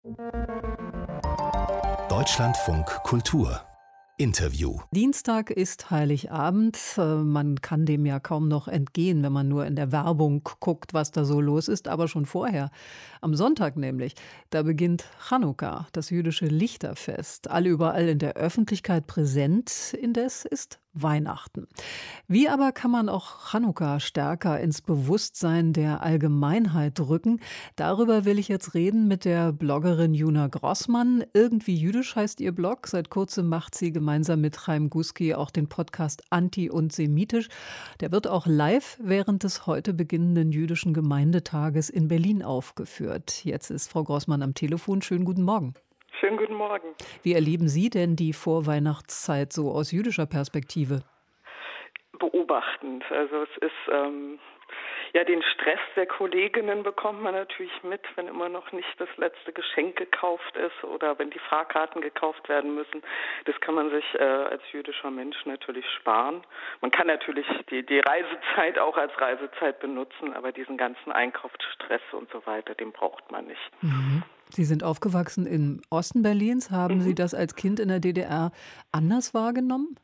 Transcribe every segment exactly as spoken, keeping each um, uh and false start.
Deutschlandfunk Kultur Interview. Dienstag ist Heiligabend. Man kann dem ja kaum noch entgehen, wenn man nur in der Werbung guckt, was da so los ist. Aber schon vorher, am Sonntag nämlich, da beginnt Chanukka, das jüdische Lichterfest. Alle überall in der Öffentlichkeit präsent, indes ist Weihnachten. Wie aber kann man auch Chanukka stärker ins Bewusstsein der Allgemeinheit rücken? Darüber will ich jetzt reden mit der Bloggerin Juna Grossmann. Irgendwie jüdisch heißt ihr Blog. Seit kurzem macht sie gemeinsam mit Chaim Guski auch den Podcast Anti und Semitisch. Der wird auch live während des heute beginnenden jüdischen Gemeindetages in Berlin aufgeführt. Jetzt ist Frau Grossmann am Telefon. Schönen guten Morgen. Schönen guten Morgen. Wie erleben Sie denn die Vorweihnachtszeit so aus jüdischer Perspektive? Beobachtend. Also es ist, ähm, ja, den Stress der Kolleginnen bekommt man natürlich mit, wenn immer noch nicht das letzte Geschenk gekauft ist oder wenn die Fahrkarten gekauft werden müssen. Das kann man sich äh, als jüdischer Mensch natürlich sparen. Man kann natürlich die, die Reisezeit auch als Reisezeit benutzen, aber diesen ganzen Einkaufsstress und so weiter, den braucht man nicht. Mhm. Sie sind aufgewachsen im Osten Berlins. Haben mhm. Sie das als Kind in der D D R anders wahrgenommen?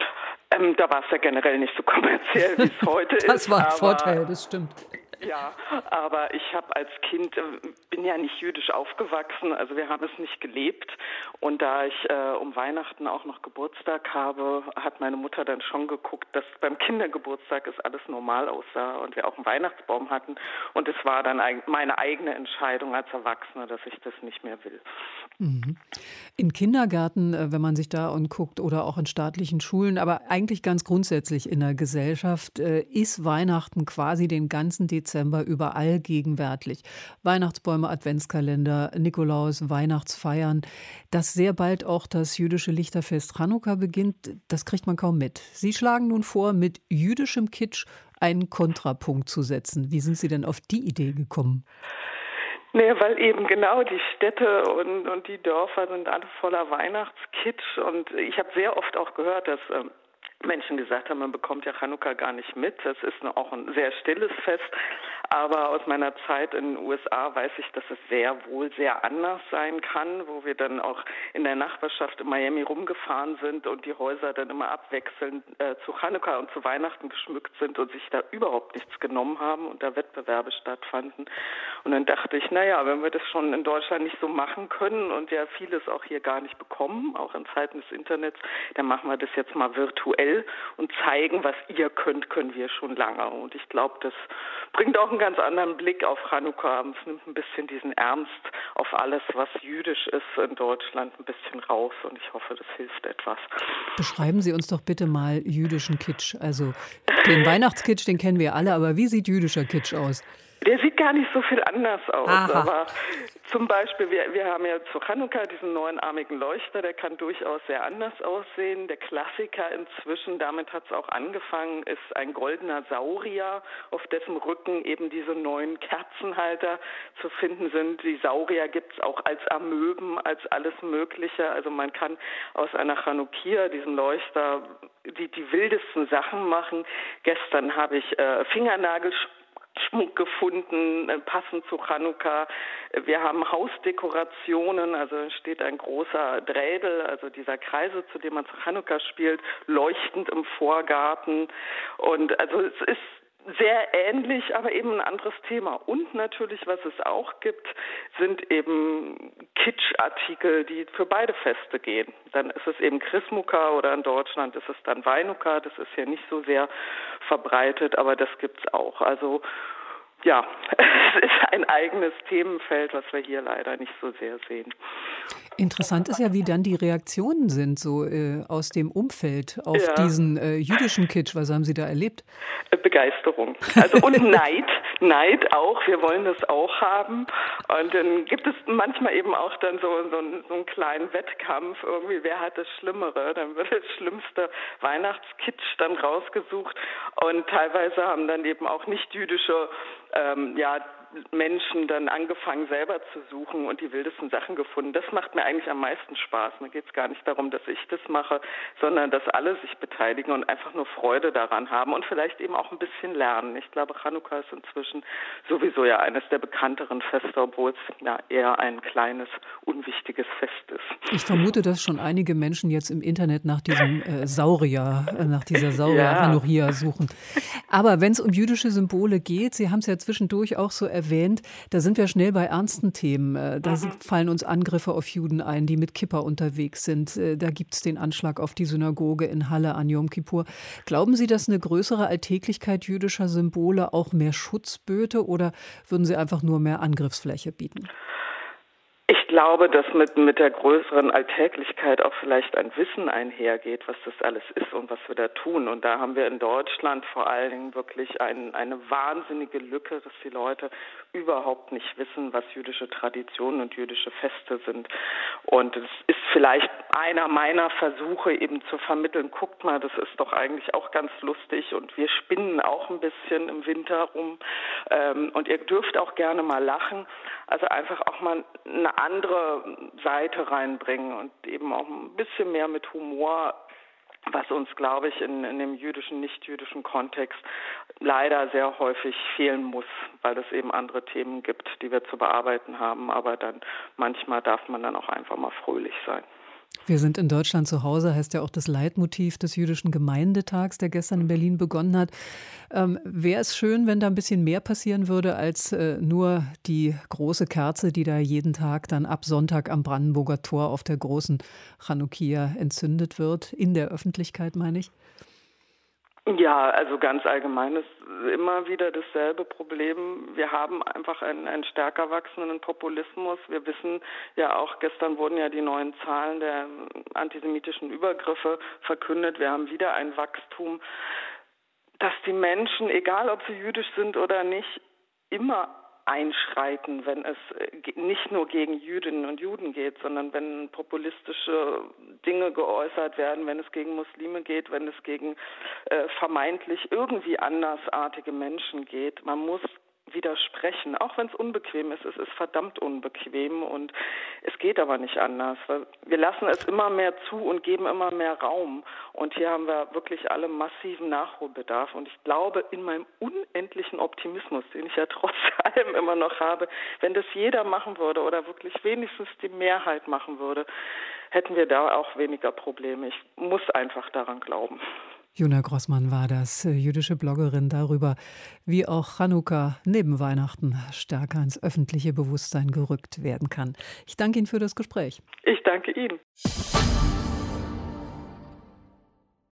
Ähm, da war es ja generell nicht so kommerziell, wie es heute das ist. Das war ein Vorteil, das stimmt. Ja, aber ich habe als Kind, äh, bin ja nicht jüdisch aufgewachsen, also wir haben es nicht gelebt. Und da ich äh, um Weihnachten auch noch Geburtstag habe, hat meine Mutter dann schon geguckt, dass beim Kindergeburtstag es alles normal aussah und wir auch einen Weihnachtsbaum hatten. Und es war dann meine eigene Entscheidung als Erwachsene, dass ich das nicht mehr will. Mhm. In Kindergärten, wenn man sich da anguckt, oder auch in staatlichen Schulen, aber eigentlich ganz grundsätzlich in der Gesellschaft, ist Weihnachten quasi den ganzen Dezember überall gegenwärtig. Weihnachtsbäume, Adventskalender, Nikolaus, Weihnachtsfeiern. Dass sehr bald auch das jüdische Lichterfest Chanukka beginnt, das kriegt man kaum mit. Sie schlagen nun vor, mit jüdischem Kitsch einen Kontrapunkt zu setzen. Wie sind Sie denn auf die Idee gekommen? Nee, weil eben genau die Städte und, und die Dörfer sind alle voller Weihnachtskitsch. Und ich habe sehr oft auch gehört, dass ähm, Menschen gesagt haben, man bekommt ja Chanukka gar nicht mit. Das ist auch ein sehr stilles Fest. Aber aus meiner Zeit in den U S A weiß ich, dass es sehr wohl sehr anders sein kann, wo wir dann auch in der Nachbarschaft in Miami rumgefahren sind und die Häuser dann immer abwechselnd äh, zu Chanukka und zu Weihnachten geschmückt sind und sich da überhaupt nichts genommen haben und da Wettbewerbe stattfanden. Und dann dachte ich, naja, wenn wir das schon in Deutschland nicht so machen können und ja vieles auch hier gar nicht bekommen, auch in Zeiten des Internets, dann machen wir das jetzt mal virtuell und zeigen, was ihr könnt, können wir schon lange. Und ich glaube, das bringt auch einen ganz anderen Blick auf Chanukka. Es nimmt ein bisschen diesen Ernst auf alles, was jüdisch ist in Deutschland, ein bisschen raus. Und ich hoffe, das hilft etwas. Beschreiben Sie uns doch bitte mal jüdischen Kitsch. Also den Weihnachtskitsch, den kennen wir alle, aber wie sieht jüdischer Kitsch aus? Der sieht gar nicht so viel anders aus. Aha. Aber zum Beispiel, wir, wir haben ja zu Chanukka diesen neunarmigen Leuchter, der kann durchaus sehr anders aussehen. Der Klassiker inzwischen, damit hat es auch angefangen, ist ein goldener Saurier, auf dessen Rücken eben diese neun Kerzenhalter zu finden sind. Die Saurier gibt es auch als Amöben, als alles Mögliche. Also man kann aus einer Chanukkia, diesen Leuchter, die, die wildesten Sachen machen. Gestern habe ich äh, Fingernagel Schmuck gefunden, passend zu Chanukka. Wir haben Hausdekorationen, also steht ein großer Drädel, also dieser Kreisel, zu dem man zu Chanukka spielt, leuchtend im Vorgarten. Und also es ist sehr ähnlich, aber eben ein anderes Thema. Und natürlich, was es auch gibt, sind eben Kitschartikel, die für beide Feste gehen. Dann ist es eben Chrismukka oder in Deutschland ist es dann Weinukka. Das ist ja nicht so sehr verbreitet, aber das gibt's auch. Also ja, es ist ein eigenes Themenfeld, was wir hier leider nicht so sehr sehen. Interessant ist ja, wie dann die Reaktionen sind, so äh, aus dem Umfeld auf ja. diesen äh, jüdischen Kitsch. Was haben Sie da erlebt? Begeisterung. Also und Neid, Neid auch. Wir wollen das auch haben. Und dann gibt es manchmal eben auch dann so, so, einen, so einen kleinen Wettkampf. Irgendwie, wer hat das Schlimmere? Dann wird das schlimmste Weihnachtskitsch dann rausgesucht. Und teilweise haben dann eben auch nicht jüdische ähm, ja, Menschen dann angefangen, selber zu suchen und die wildesten Sachen gefunden. Das macht mir eigentlich am meisten Spaß. Mir geht es gar nicht darum, dass ich das mache, sondern dass alle sich beteiligen und einfach nur Freude daran haben und vielleicht eben auch ein bisschen lernen. Ich glaube, Chanukka ist inzwischen sowieso ja eines der bekannteren Feste, obwohl es ja eher ein kleines, unwichtiges Fest ist. Ich vermute, dass schon einige Menschen jetzt im Internet nach diesem äh, Saurier, äh, nach dieser Saurier Ja. Hanukkah suchen. Aber wenn es um jüdische Symbole geht, Sie haben es ja zwischendurch auch so erwähnt, da sind wir schnell bei ernsten Themen. Äh, Da Mhm. fallen uns Angriffe auf Juden ein, die mit Kippa unterwegs sind. Äh, Da gibt es den Anschlag auf die Synagoge in Halle an Yom Kippur. Glauben Sie, dass eine größere Alltäglichkeit jüdischer Symbole auch mehr Schutz böte oder würden Sie einfach nur mehr Angriffsfläche bieten? Ich glaube, dass mit, mit der größeren Alltäglichkeit auch vielleicht ein Wissen einhergeht, was das alles ist und was wir da tun. Und da haben wir in Deutschland vor allen Dingen wirklich ein, eine wahnsinnige Lücke, dass die Leute überhaupt nicht wissen, was jüdische Traditionen und jüdische Feste sind. Und es ist vielleicht einer meiner Versuche eben zu vermitteln, guckt mal, das ist doch eigentlich auch ganz lustig und wir spinnen auch ein bisschen im Winter rum. Ähm, und ihr dürft auch gerne mal lachen. Also einfach auch mal eine andere Seite reinbringen und eben auch ein bisschen mehr mit Humor, was uns, glaube ich, in, in dem jüdischen, nicht-jüdischen Kontext leider sehr häufig fehlen muss, weil es eben andere Themen gibt, die wir zu bearbeiten haben. Aber dann manchmal darf man dann auch einfach mal fröhlich sein. Wir sind in Deutschland zu Hause, heißt ja auch das Leitmotiv des jüdischen Gemeindetags, der gestern in Berlin begonnen hat. Ähm, Wäre es schön, wenn da ein bisschen mehr passieren würde, als äh, nur die große Kerze, die da jeden Tag dann ab Sonntag am Brandenburger Tor auf der großen Chanukia entzündet wird, in der Öffentlichkeit, meine ich? Ja, also ganz allgemein ist immer wieder dasselbe Problem. Wir haben einfach einen, einen stärker wachsenden Populismus. Wir wissen ja auch, gestern wurden ja die neuen Zahlen der antisemitischen Übergriffe verkündet. Wir haben wieder ein Wachstum, dass die Menschen, egal ob sie jüdisch sind oder nicht, immer einschreiten, wenn es nicht nur gegen Jüdinnen und Juden geht, sondern wenn populistische Dinge geäußert werden, wenn es gegen Muslime geht, wenn es gegen äh, vermeintlich irgendwie andersartige Menschen geht. Man muss widersprechen, auch wenn es unbequem ist. Es ist verdammt unbequem und es geht aber nicht anders, weil wir lassen es immer mehr zu und geben immer mehr Raum. Und hier haben wir wirklich alle massiven Nachholbedarf. Und ich glaube, in meinem unendlichen Optimismus, den ich ja trotz allem immer noch habe, wenn das jeder machen würde oder wirklich wenigstens die Mehrheit machen würde, hätten wir da auch weniger Probleme. Ich muss einfach daran glauben. Juna Grossmann war das, äh, jüdische Bloggerin darüber, wie auch Chanukka neben Weihnachten stärker ins öffentliche Bewusstsein gerückt werden kann. Ich danke Ihnen für das Gespräch. Ich danke Ihnen.